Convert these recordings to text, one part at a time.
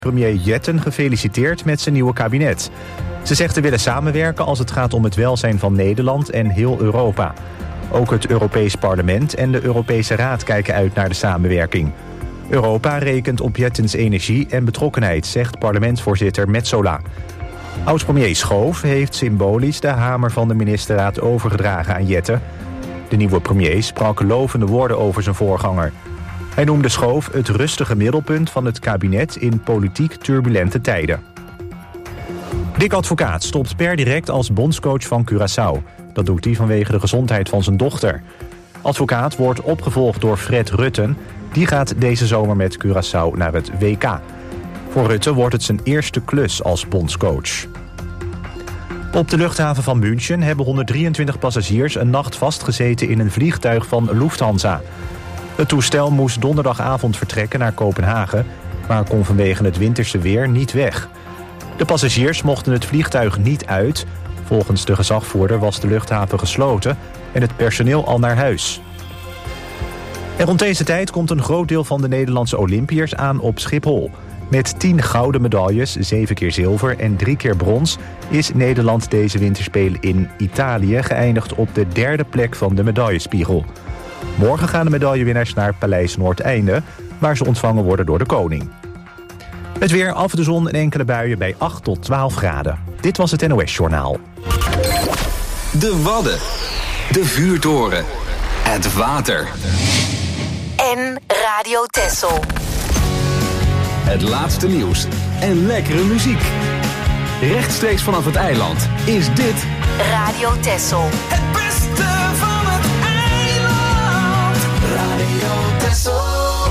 Premier Jetten gefeliciteerd met zijn nieuwe kabinet. Ze zegt te willen samenwerken als het gaat om het welzijn van Nederland en heel Europa. Ook het Europees Parlement en de Europese Raad kijken uit naar de samenwerking. Europa rekent op Jettens energie en betrokkenheid, zegt parlementsvoorzitter Metsola. Oud-premier Schoof heeft symbolisch de hamer van de ministerraad overgedragen aan Jetten. De nieuwe premier sprak lovende woorden over zijn voorganger. Hij noemde Schoof het rustige middelpunt van het kabinet in politiek turbulente tijden. Dick Advocaat stopt per direct als bondscoach van Curaçao. Dat doet hij vanwege de gezondheid van zijn dochter. Advocaat wordt opgevolgd door Fred Rutten. Die gaat deze zomer met Curaçao naar het WK. Voor Rutten wordt het zijn eerste klus als bondscoach. Op de luchthaven van München hebben 123 passagiers een nacht vastgezeten in een vliegtuig van Lufthansa. Het toestel moest donderdagavond vertrekken naar Kopenhagen, maar kon vanwege het winterse weer niet weg. De passagiers mochten het vliegtuig niet uit. Volgens de gezagvoerder was de luchthaven gesloten en het personeel al naar huis. En rond deze tijd komt een groot deel van de Nederlandse Olympiërs aan op Schiphol. Met 10 gouden medailles, 7 keer zilver en 3 keer brons is Nederland deze winterspelen in Italië geëindigd op de 3e plek van de medaillespiegel. Morgen gaan de medaillewinnaars naar Paleis Noordeinde, waar ze ontvangen worden door de koning. Het weer, af de zon en enkele buien bij 8 tot 12 graden. Dit was het NOS Journaal. De Wadden, de vuurtoren, het water. En Radio Texel. Het laatste nieuws en lekkere muziek. Rechtstreeks vanaf het eiland is dit Radio Texel. Het beste van het eiland. Radio Texel.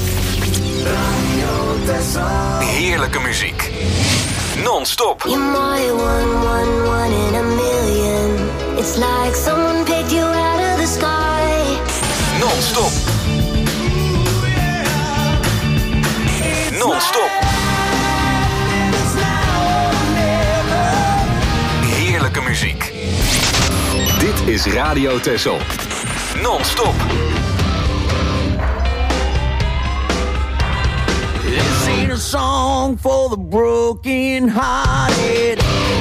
Radio Texel. heerlijke muziek. Non-stop. You're my one in a million. It's like someone picked you out of the sky. Non-stop. Non-stop. Heerlijke muziek. Dit is Radio Texel. Non-stop. This ain't a song for the broken hearted.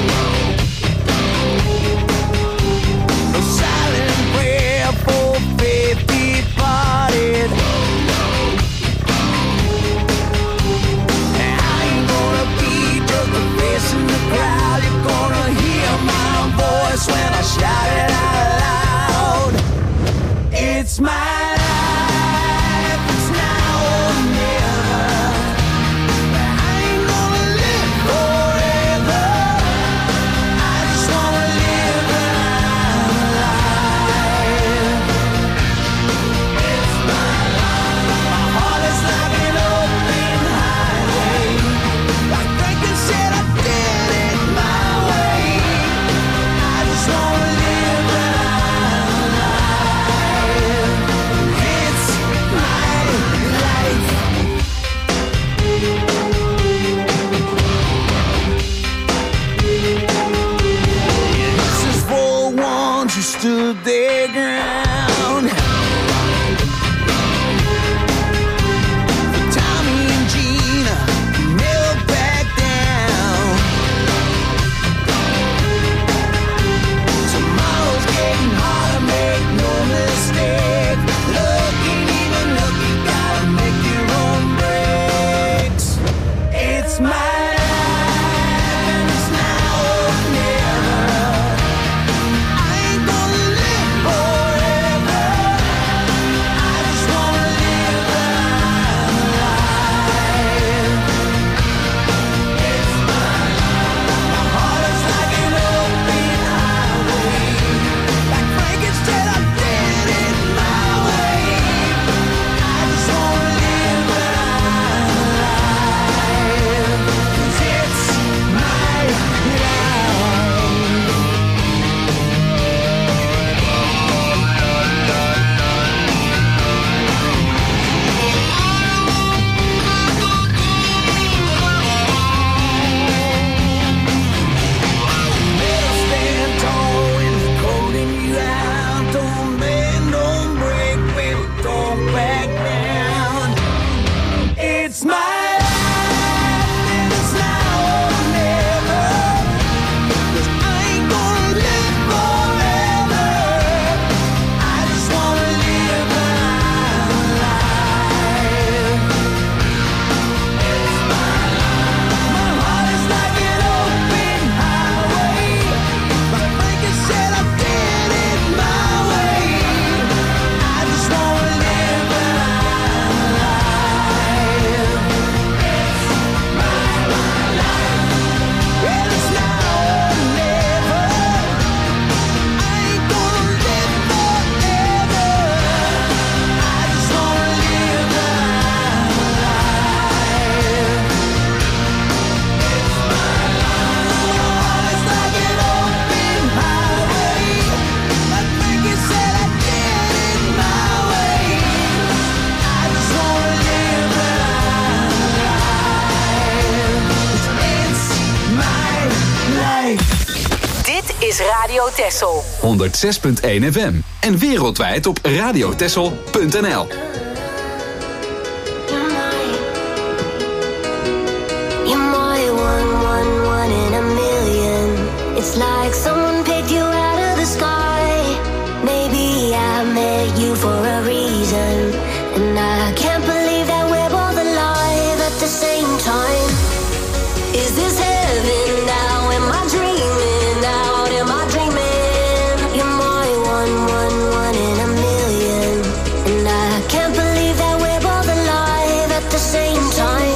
A silent prayer for faith departed. I ain't gonna be just a face in the crowd. You're gonna hear my voice when I shout it out loud. It's my life, it's now or never. I ain't gonna live forever. I just wanna live my life. It's my life. My heart is like an open highway. Like Franklin said, I did it my way. I just wanna live my life. It's my life. This is for ones who stood their ground. For Tommy and Gina, who never back down. Tomorrow's getting harder, make no mistake. Looking even look, you gotta make your own breaks. It's my life and it's now or never. I ain't gonna live forever. I just wanna live my life. It's my life. My heart is like an open highway. Like Frankenstein, I did it my way. I just wanna live my life. is Radio Texel. 106.1 FM. En wereldwijd op radiotexel.nl. It's like someone picked you out of the sky. Maybe I met you for a reason, and I can't believe that we're both alive at the same time. Is this heaven now? Am I dreaming out? Am I dreaming? You're my one in a million, and I can't believe that we're both alive at the same time.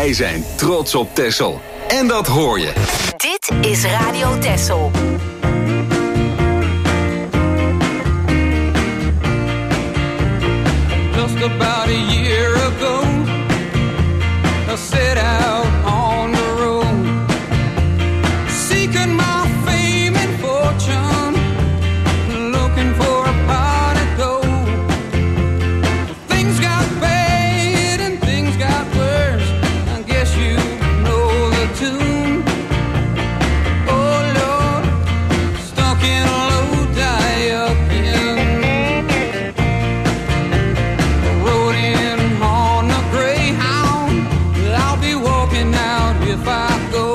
Wij zijn trots op Texel. En dat hoor je. Dit is Radio Texel. Just about a year ago, I set out on the road, seeking my fame and fortune, looking for a pot of gold. Things got bad and things got worse, I guess you know the tune. Oh Lord, stuck in a low die-up inn. If I go,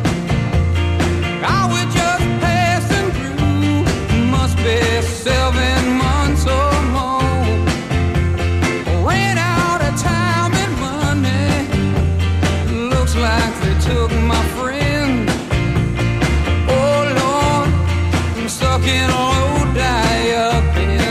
I was just passing through, must be 7 months or more. Ran out of time and money, looks like they took my friend. Oh Lord, I'm stuck in a low die-up inn.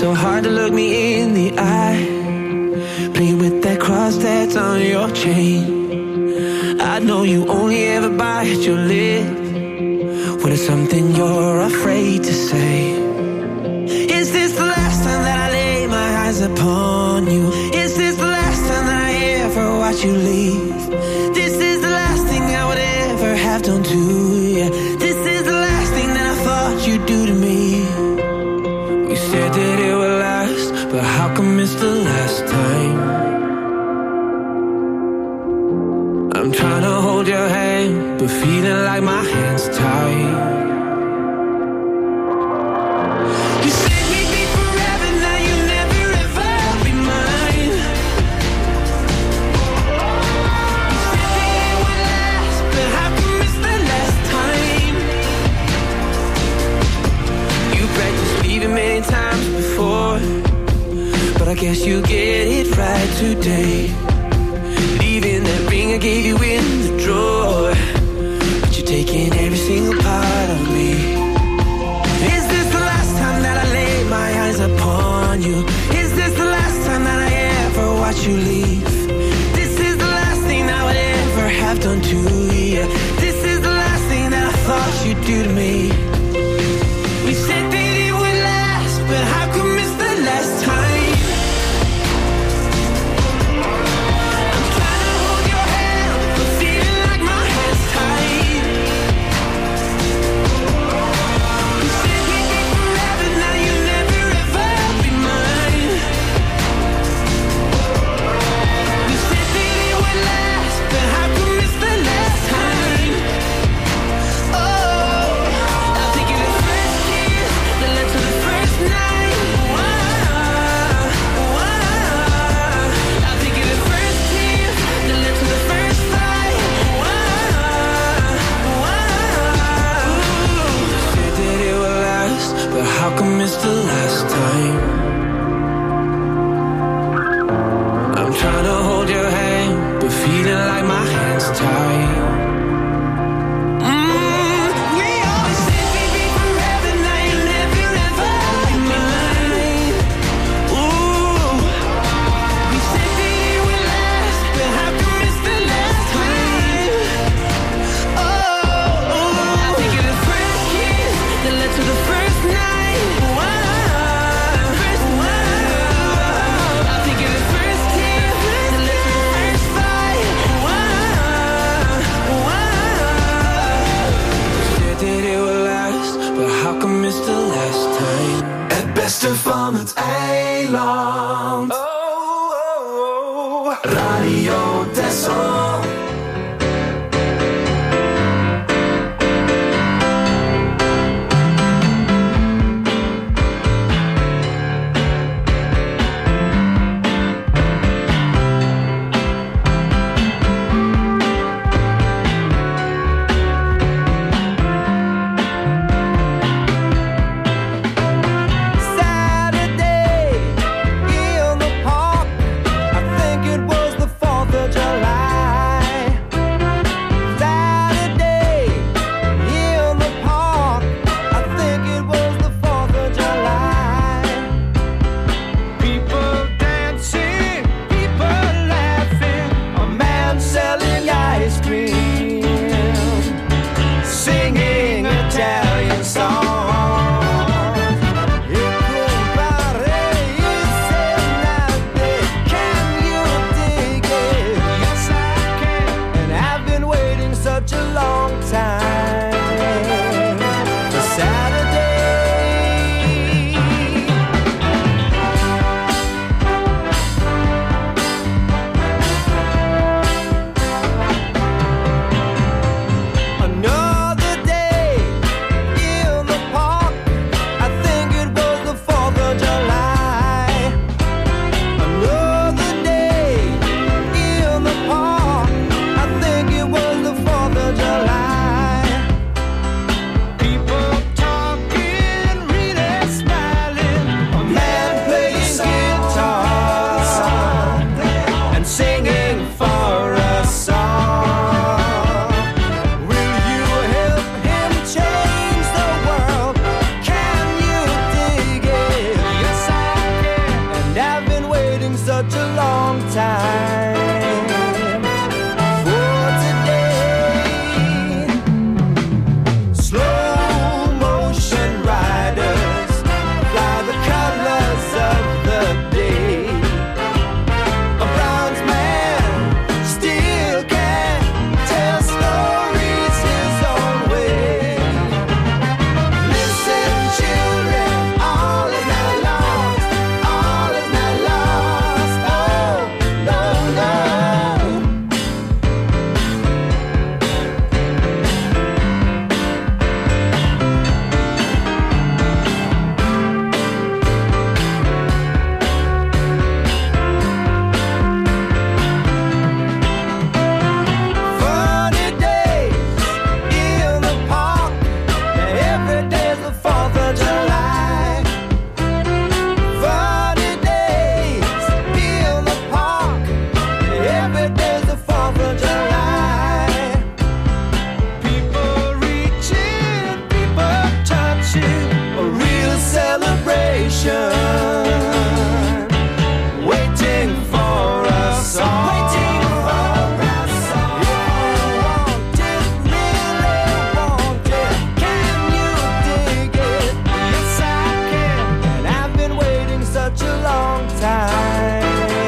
so hard to look me in the eye. Play with that cross that's on your chain. I know you only ever bite your lip when it's something you're afraid to say. Is this the last time that I lay my eyes upon you? Is this the last time that I ever watch you leave? This is the last thing I would ever have done to you. This is the last thing that I thought you'd do to me. You said that it would last, but how come it's the last time? I'm trying to hold your hand, but feeling like my hand's tied. You said we'd be forever, now you'll never ever be mine. You said that it would last, but how come it's the last time? You practiced leaving many times before, but I guess you get it right today. Leaving that ring I gave you in the drawer, but you're taking every single part of me. Is this the last time that I lay my eyes upon you? Is this the last time that I ever watch you leave? This is the last thing I would ever have done to you. This is the last thing that I thought you'd do to me. We said that it would last, but how come it's the last time? How come it's the last time? I'm trying to hold your hand, but feeling like my hand's tied. We always said we'd be forever, now you'll never ever be mine. Ooh, we said that it would last, but how come it's the last time? Oh, I think of the first kiss that led to the first night. It's the last time. Het beste van het eiland. Oh, oh, oh. Radio Texel. Saturday in the park, I think it was the 4th of July. long time.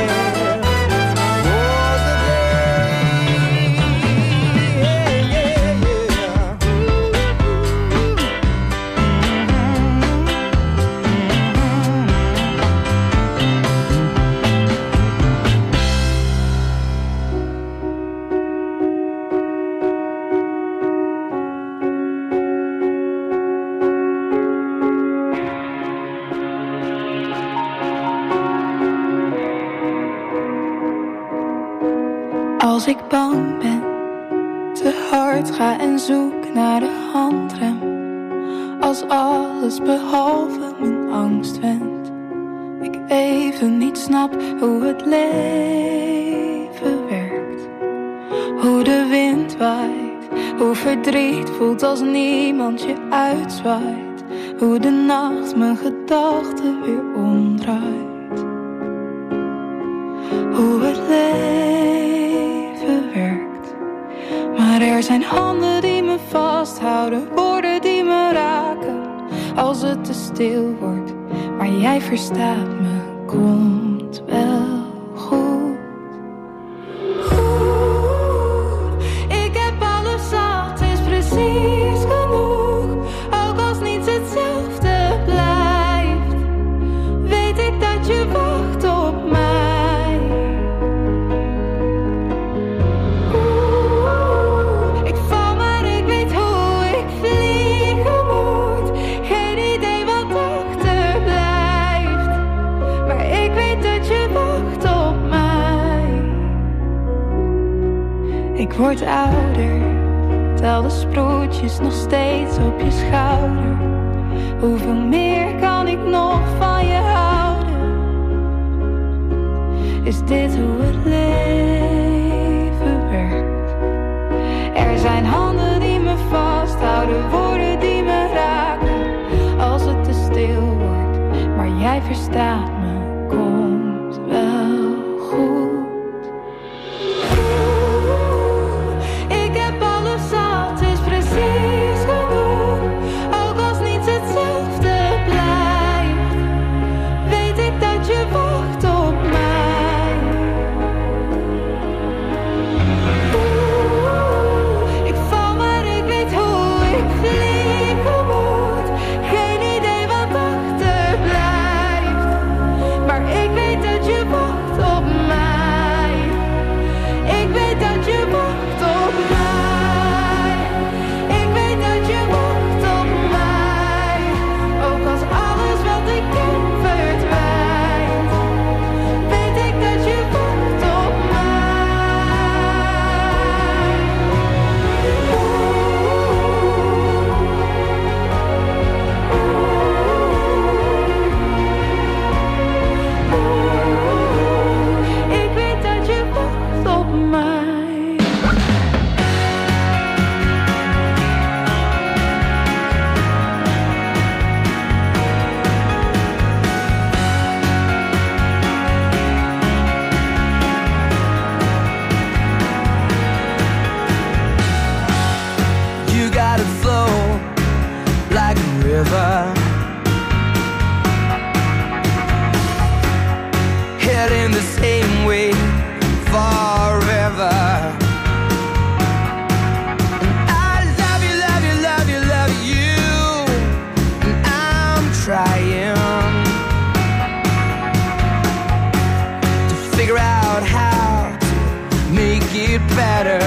Als ik bang ben, te hard ga en zoek naar de handrem. Als alles behalve mijn angst wendt. Ik even niet snap hoe het leven werkt. Hoe de wind waait, hoe verdriet voelt als niemand je uitzwaait. Hoe de nacht mijn gedachten weer omdraait. Hoe het leven werkt. Maar er zijn handen die me vasthouden, woorden die me raken. Als het te stil wordt, maar jij verstaat me, komt wel goed. Ik heb alles zat, is precies genoeg. Ook als niets hetzelfde blijft, weet ik dat je wacht op mij. Ik word ouder, tel de sproetjes nog steeds op je schouder. Hoeveel meer kan ik nog van je houden? Is dit hoe het leven werkt? Er zijn handen die me vasthouden, woorden die me raken. Als het te stil wordt, maar jij verstaat me, komt wel goed. Heading the same way forever. And I love you, love you, love you, love you. And I'm trying to figure out how to make it better.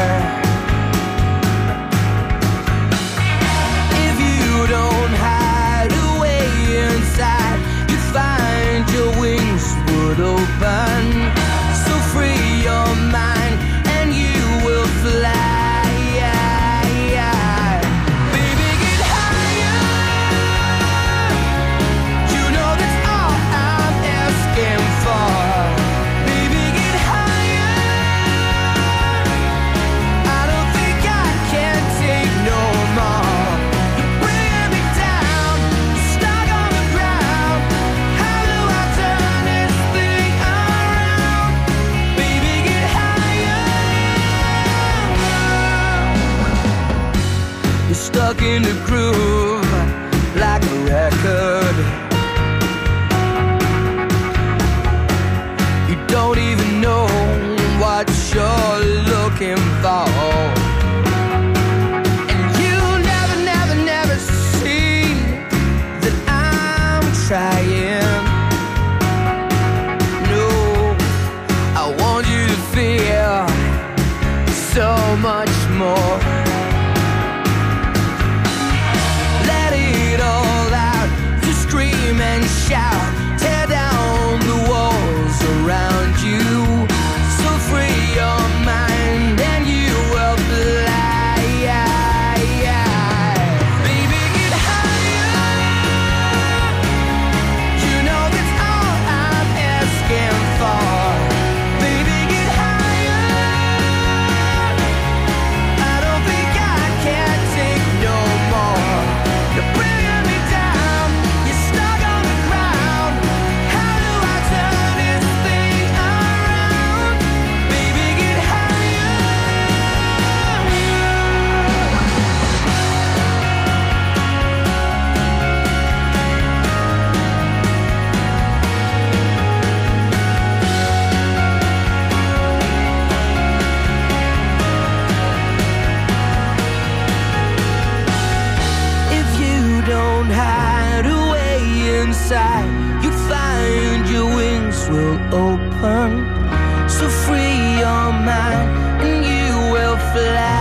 If you don't hide away inside, you find your wings would open. So free your mind and you will fly. Baby, get higher. You know that's all I'm asking for. Baby, get higher. I don't think I can take no more. You're bringing me down, stuck on the ground. How do I turn this thing around? will open. So free your mind and you will fly.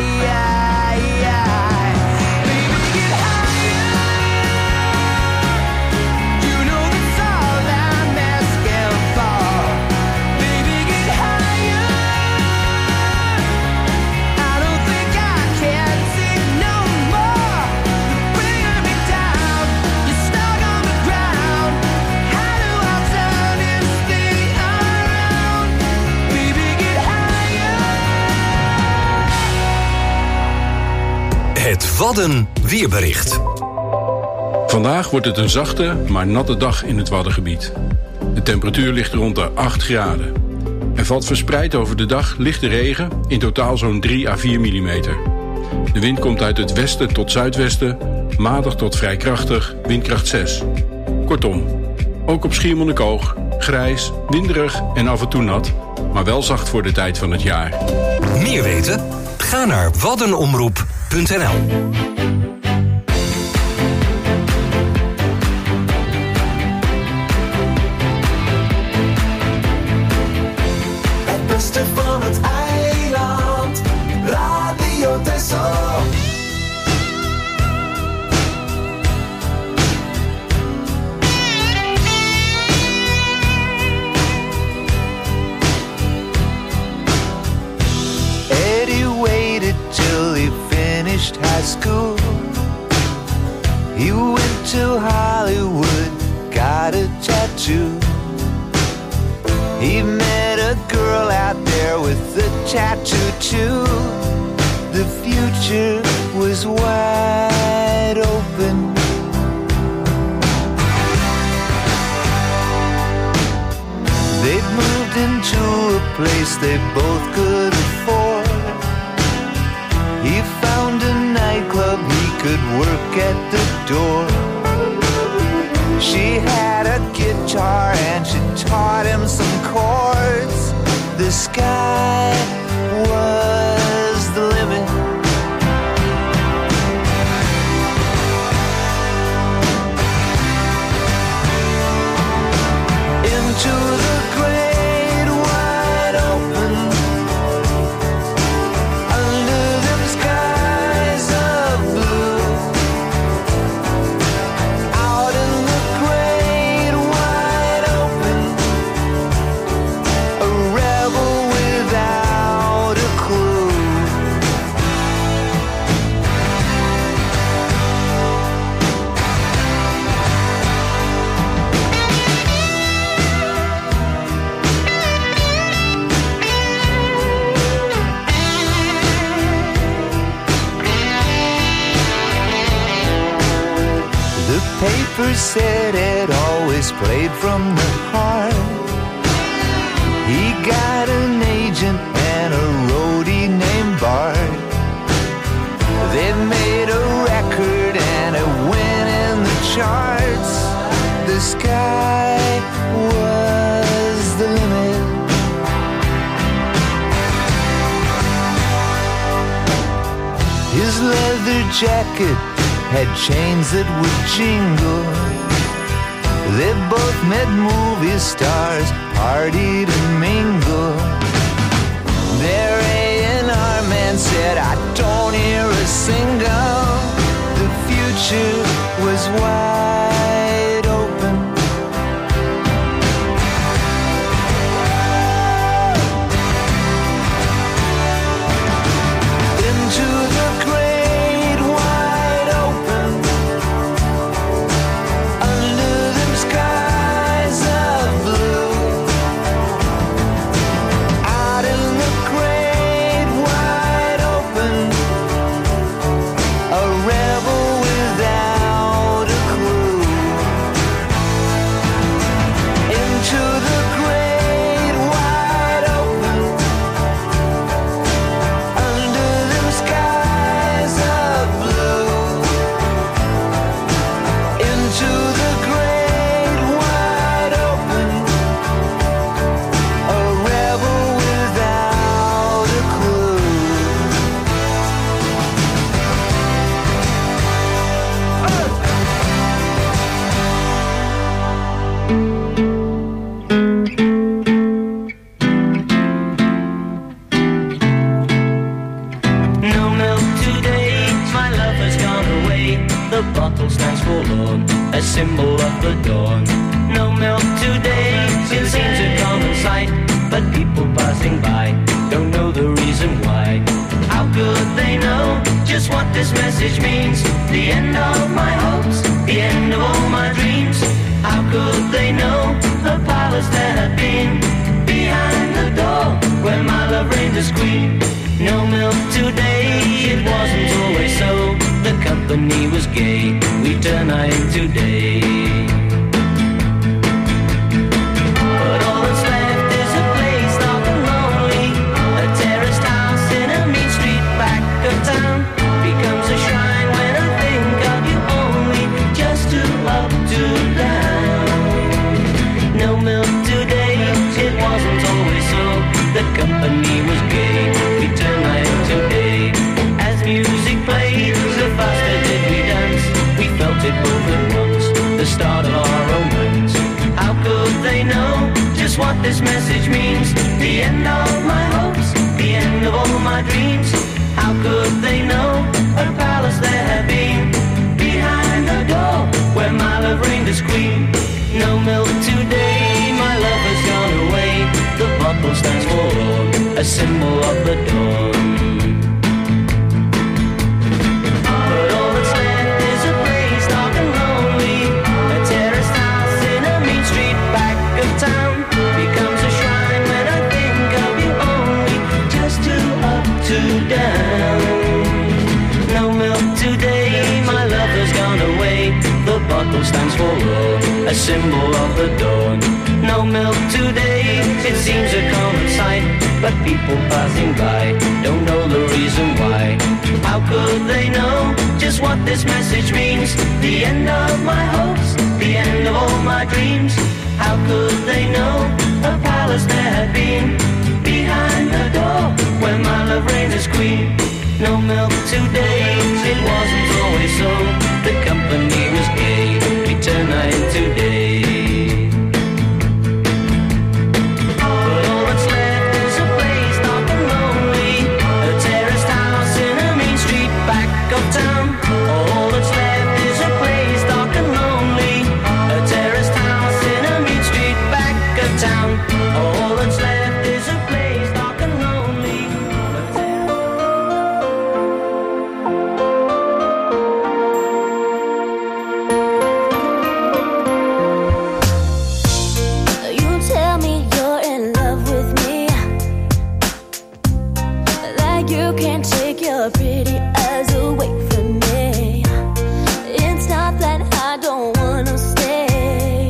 Het Wadden weerbericht. Vandaag wordt het een zachte, maar natte dag in het Waddengebied. De temperatuur ligt rond de 8 graden. Er valt verspreid over de dag lichte regen, in totaal zo'n 3 à 4 millimeter. De wind komt uit het westen tot zuidwesten, matig tot vrij krachtig, windkracht 6. Kortom, ook op Schiermonnikoog, grijs, winderig en af en toe nat, maar wel zacht voor de tijd van het jaar. Meer weten? Ga naar waddenomroep.nl. Het beste van het eiland, Radio Texel. Eddie waited till he finished high school. He went to Hollywood, got a tattoo. He met a girl out there with a tattoo too. The future was wide open. They'd moved into a place they both could afford. He found a nightclub he could work at the door. She had a guitar and she taught him some chords. The sky was the limit. Into the great wide open, under them skies of blue, out in the great wide open, a rebel without a clue. The paper said it always played from the heart. He got an agent and a roadie named Bart. They made a record and it went in the charts. The sky was the limit. His leather jacket had chains that would jingle. They both met movie stars, partied and mingled. Their A&R man said, I don't hear a single. The future was wide open. Into the great wide open, under them skies of blue, is queen. No milk today, it wasn't always so. The company was gay, we turn night to day. But all that's left is a place dark and lonely. A terraced house in a mean street back of town becomes a shrine when I think of you only. Just two up, two down. No milk today, it wasn't always so. The company was gay, we turn night to day. As music played, the faster did we dance. We felt it both at once, the start of our romance. How could they know just what this message means? The end of my hopes, the end of all my dreams. How could they know a palace there had been? Behind the door, where my love reigned as queen. No milk today, my love has gone away. The bottle stands forlorn, a symbol of the dawn. But all that's left is a place dark and lonely. A terraced house in a mean street back of town becomes a shrine when I think of you only. Just two up, two down. No milk today, my love has gone away. The bottle stands forlorn, a symbol of the dawn. No milk today, it seems a common sight, but people passing by don't know the reason why. How could they know just what this message means? The end of my hopes, the end of all my dreams. How could they know a palace there had been? Behind the door, where my love reigned as queen. No milk today, it wasn't always so. The company was gay, we turn night to day. But all that's left is a place dark and lonely. A terraced house in a mean street back of town. All that's left is a place dark and lonely. A terraced house in a mean street back of town. All that's left is a place dark and lonely. You tell me you're in love with me, that you can't take your pretty eyes away from me. It's not that I don't wanna stay,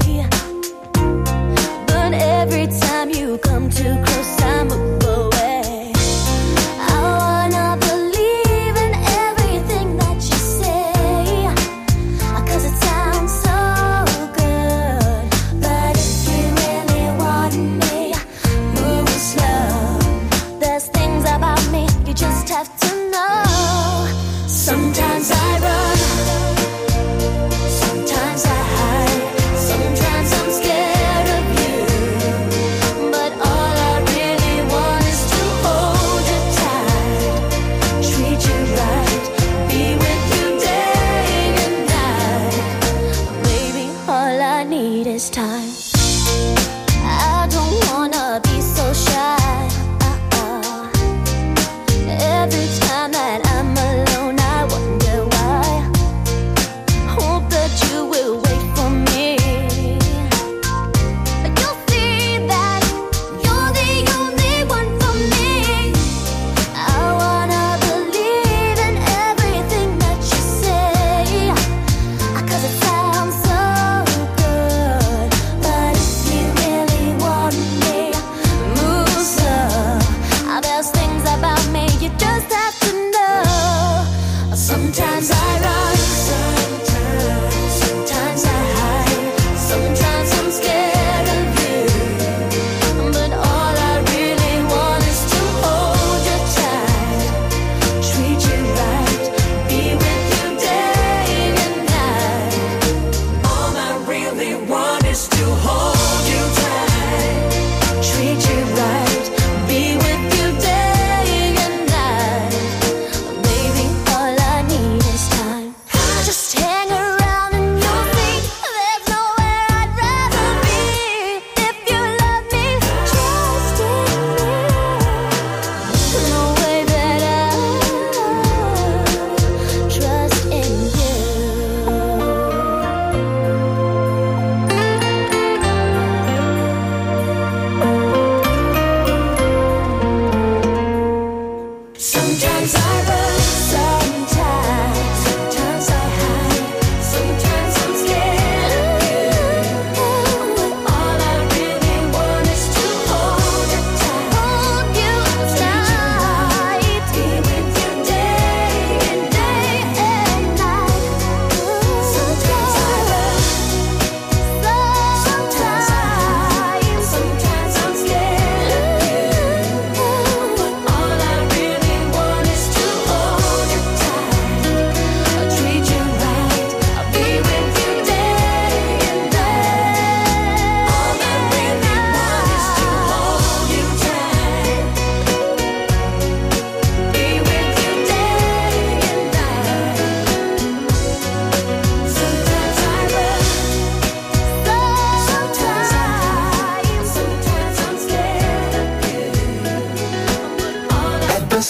but every time you come too close, I move away. I wanna believe in everything that you say, 'cause it sounds so good. But if you really want me, move slow. There's things about me you just have to know. Sometimes I run, sometimes I hide, sometimes I'm scared of you. But all I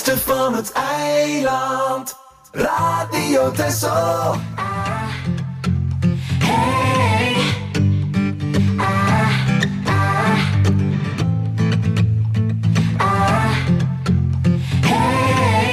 liefde van het eiland. Radio Texel. Hey. Hey.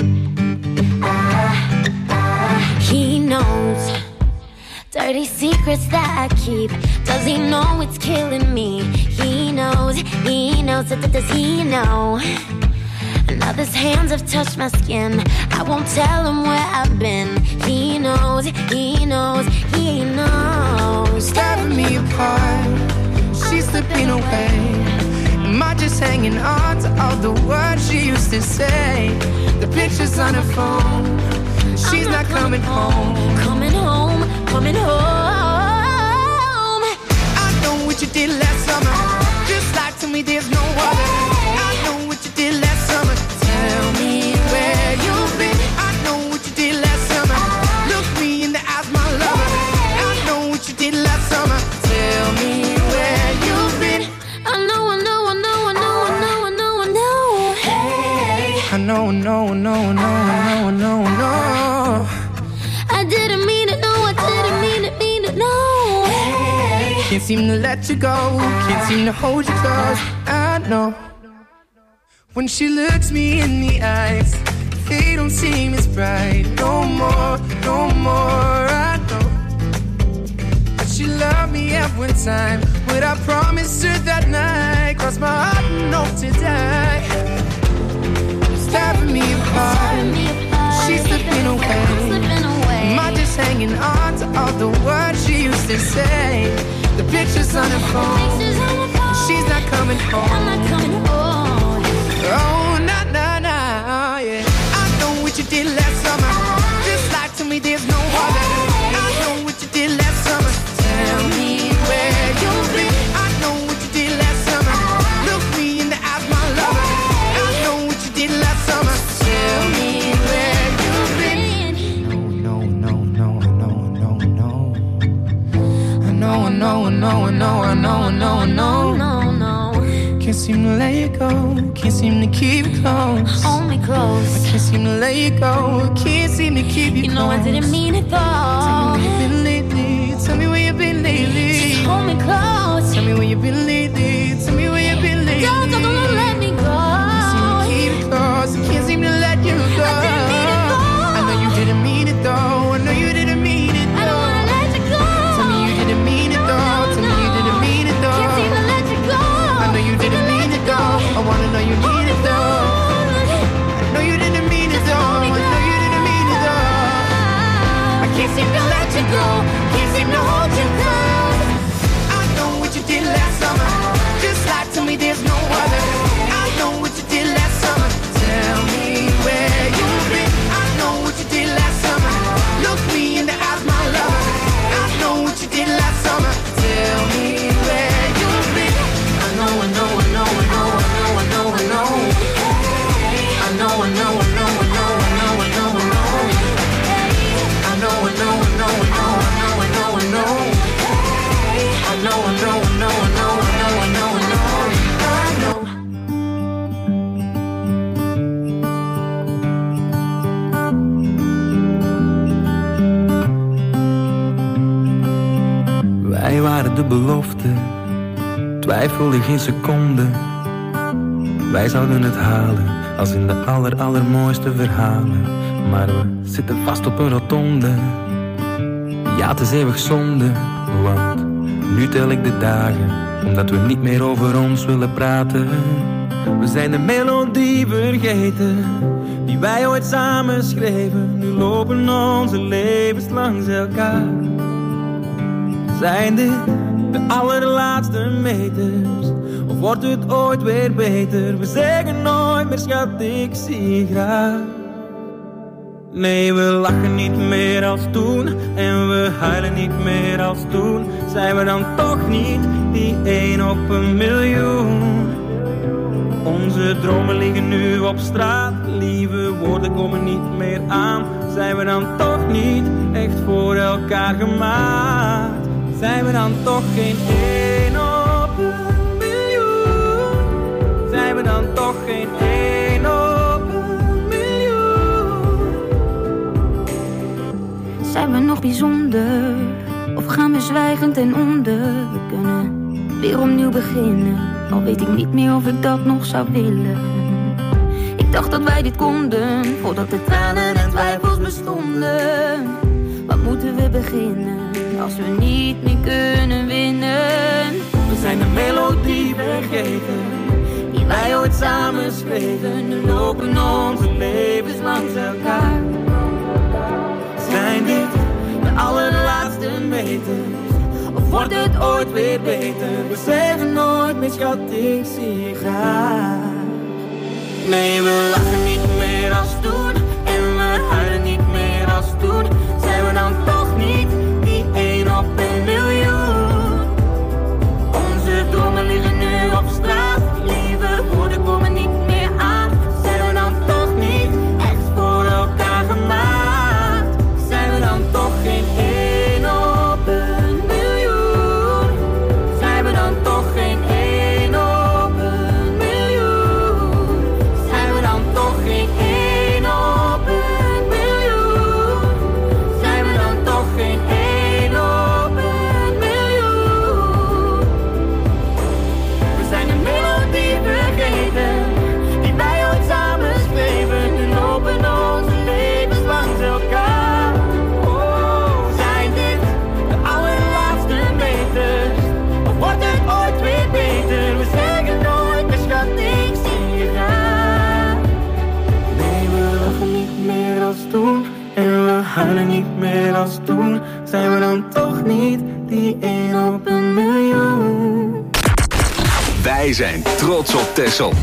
He knows dirty secrets that I keep. Does he know it's killing me? He knows, does he know? Now his hands have touched my skin. I won't tell him where I've been. He knows, he knows. Tearing me apart, she's slipping away. Am I just hanging on to all the words she used to say? The pictures on her phone, she's not coming home. Coming home. I know what you did last summer. Just like to me there's no other. I know what you did last summer. Tell me where you've been. I know what you did last summer. Look me in the eyes, my lover. I know what you did last summer. Tell me where you've been. I know. Hey. I know. I didn't mean it, no, I didn't mean it, no. Hey. Can't seem to let you go. Can't seem to hold you close. I know. When she looks me in the eyes, they don't seem as bright. No more. I know that she loved me every time. But I promised her that night, crossed my heart and hope to die. Stabbing me apart, she's slipping away. Am I just hanging on to all the words she used to say? The pictures on her phone, she's not coming home. Oh, nah, yeah. I know what you did last summer. Just like to me there's no other. I know what you did last summer. Tell me where you've been. I know what you did last summer. Look me in the eyes, my lover. I know what you did last summer. Tell me where you've been. No. I know. Can't seem to let you go. Can't seem to keep you close. Hold me close. I can't seem to let you go. Can't seem to keep you close. You know I didn't mean it though. Tell me where you been lately. Tell me where you been lately. Just hold me close. Tell me where you been lately. Tell me where you been lately. Don't let me go. Can't seem to keep you close. I can't seem to let you go. I didn't mean it though. I know you didn't mean it though. I know you didn't mean it though. I don't wanna let you go. Tell me you didn't mean it though. Tell me you didn't mean it though. Can't seem to let you go. I know you didn't mean it though. I wanna know you need it though. I know you didn't mean it though. I know you didn't mean it though. I can't seem to let you go. Can't seem to hold you close. I know what you did last summer. Just like to me there's no other. I know what you did last summer. Tell me where you've been. I know what you did last summer. Look me in the eyes, my lover. I know what you did last summer. Tell me where you've been. I know. Wij waren de belofte, twijfelde geen seconde. Wij zouden het halen, als in de allermooiste verhalen. Maar we zitten vast op een rotonde. Ja, het is eeuwig zonde, want nu tel ik de dagen, omdat we niet meer over ons willen praten. We zijn de melodie vergeten, die wij ooit samen schreven. Nu lopen onze levens langs elkaar. Zijn dit de allerlaatste meters, of wordt het ooit weer beter? We zeggen nooit meer schat, ik zie je graag. Nee, we lachen niet meer als toen, en we huilen niet meer als toen. Zijn we dan toch niet die 1 op 1 miljoen? Onze dromen liggen nu op straat, lieve woorden komen niet meer aan. Zijn we dan toch niet echt voor elkaar gemaakt? Zijn we dan toch geen 1 op 1 miljoen? Zijn we dan toch geen 1 op 1 bijzonder? Of gaan we zwijgend ten onder? We kunnen weer opnieuw beginnen, al weet ik niet meer of ik dat nog zou willen. Ik dacht dat wij dit konden, voordat de tranen en twijfels bestonden. Wat moeten we beginnen, als we niet meer kunnen winnen? We zijn de melodie vergeten, die wij ooit samen schreven. Nu lopen onze levens langs elkaar. Zijn dit de allerlaatste meters, of wordt het ooit weer beter? We zeggen nooit meer schat, ik zie je graag. Nee, we lachen niet meer als toen, en we huilen niet meer als toen. Zijn we dan toch niet die 1 op 1 miljoen? Onze dromen liggen nu op straat, lieve woorden komen niet meer aan. Zijn we dan toch niet echt voor elkaar gemaakt? Zijn we dan toch geen 1 op 1 miljoen? Zijn we dan toch geen 1 op 1 miljoen? Zijn we dan toch geen 1 op 1 miljoen? Zijn we dan toch geen 1 op 1 miljoen? We zijn een melodie vergeten, die wij ooit samen schreven. Nu lopen onze levens langs elkaar. Oh, zijn dit de allerlaatste meters, of wordt het ooit weer beter? We zeggen nooit meer schat, ik zie je graag. Nee, we lachen niet meer als toen, en we huilen niet meer als toen. Zijn we dan toch niet die 1 op 1 miljoen? Wij zijn trots op Texel.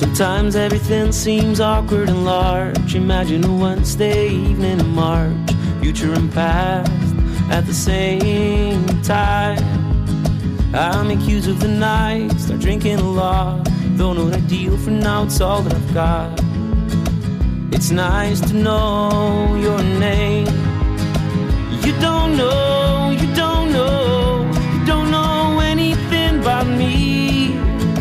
Sometimes everything seems awkward and large. Imagine a Wednesday evening in March, future and past at the same time. I make use of the night, start drinking a lot. Though not ideal for now, it's all that I've got. It's nice to know your name. You don't know, you don't know, you don't know anything about me.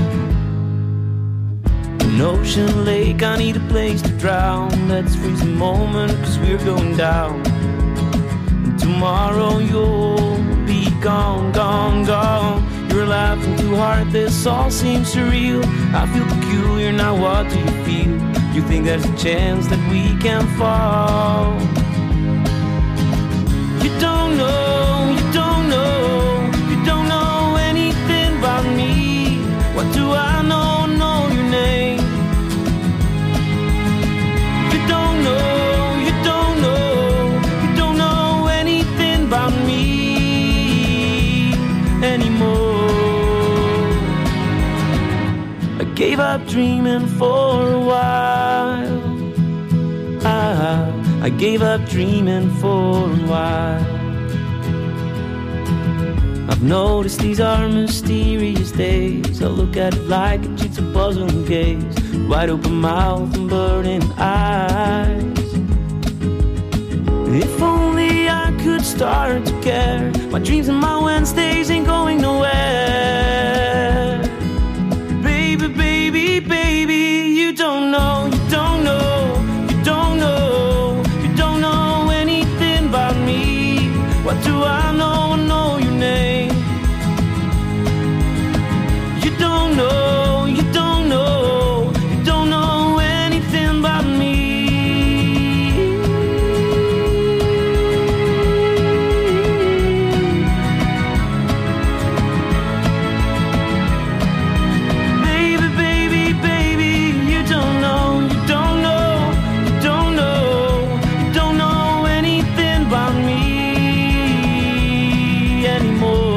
An ocean lake, I need a place to drown. Let's freeze a moment, cause we're going down. And tomorrow you'll be gone, gone, gone. You're laughing too hard, this all seems surreal. I feel peculiar, now what do you feel? You think there's a chance that we can fall? You don't know, you don't know, you don't know anything about me. What do I know, know your name? You don't know, you don't know, you don't know anything about me anymore. I gave up dreaming for a while. I gave up dreaming for a while. I've noticed these are mysterious days. I look at it like a jigsaw puzzle and gaze. Wide open mouth and burning eyes. If only I could start to care. My dreams and my Wednesdays ain't going nowhere. Baby, baby, baby, you don't know, you don't know, you don't know, you don't know anything about me. What do I know? I know your name. You don't know, you don't know, you don't know anything about me. Baby, baby, baby, you don't know, you don't know, you don't know, you don't know anything about me anymore.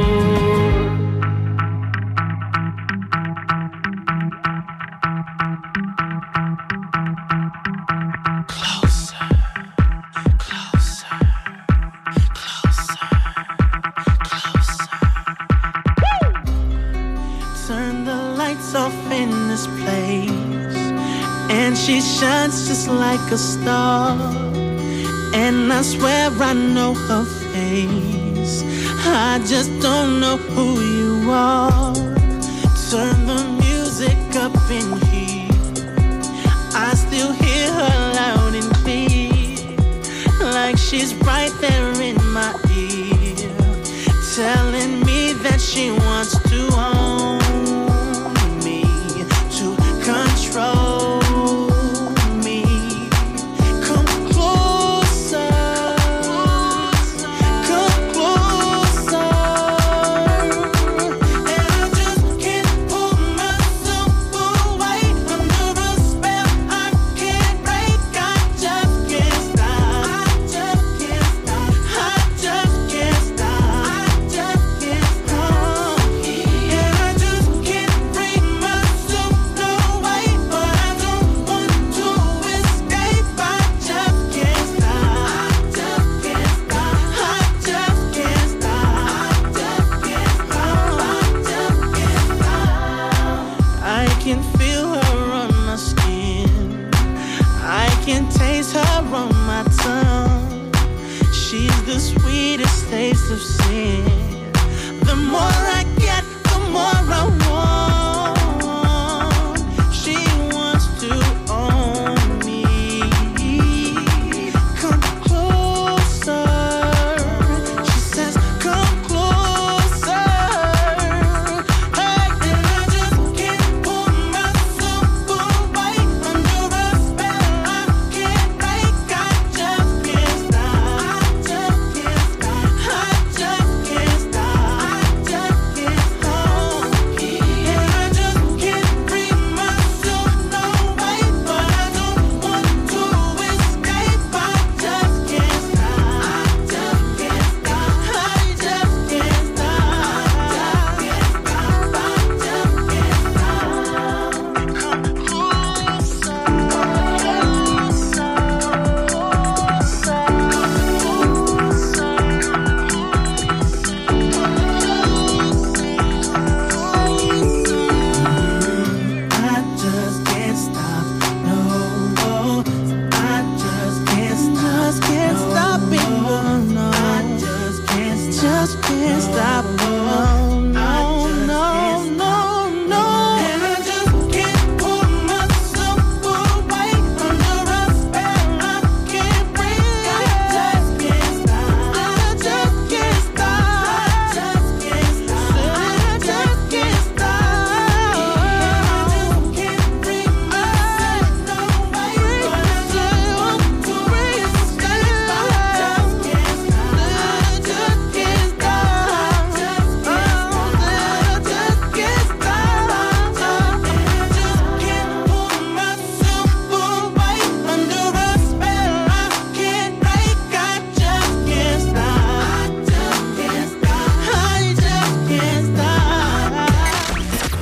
Turn the lights off in this place, and she shines just like a star. And I swear I know her face, I just don't know who you are. Turn the music up in here, I still hear her loud and clear, like she's right there in my ear, telling me that she wants to own me, to control me. Come closer, come closer. And I just can't pull myself away under a spell I can't break. I just can't stop, I just can't stop, I just can't stop, I just can't stop. And I just can't bring myself away, but I don't want to escape. I just can't stop, I just can't stop, I just can't stop, I just can't stop, I just can't stop. I can feel her on my skin, I can taste her on my tongue. She's the sweetest taste of sin. The more I get, the more I want. She wants to own me. Come closer. She says, come closer. Hey, and I just can't pull myself away under a spell I can't break. I just can't stop, I just can't stop, I just can't stop, I just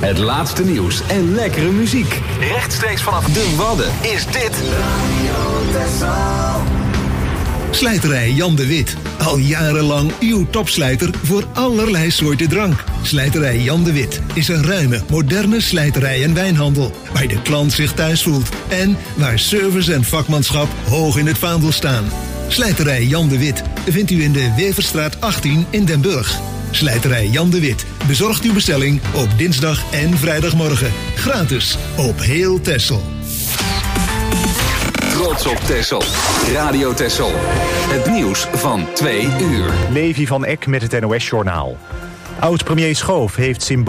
Het laatste nieuws en lekkere muziek. Rechtstreeks vanaf de Wadden is dit Slijterij Jan de Wit. Al jarenlang uw topslijter voor allerlei soorten drank. Slijterij Jan de Wit is een ruime, moderne slijterij en wijnhandel. Waar de klant zich thuis voelt. En waar service en vakmanschap hoog in het vaandel staan. Slijterij Jan de Wit vindt u in de Weverstraat 18 in Den Burg. Slijterij Jan de Wit bezorgt uw bestelling op dinsdag en vrijdagmorgen. Gratis op heel Texel. Trots op Texel. Radio Texel. Het nieuws van 2 uur. Levi van Eck met het NOS-journaal. Oud-premier Schoof heeft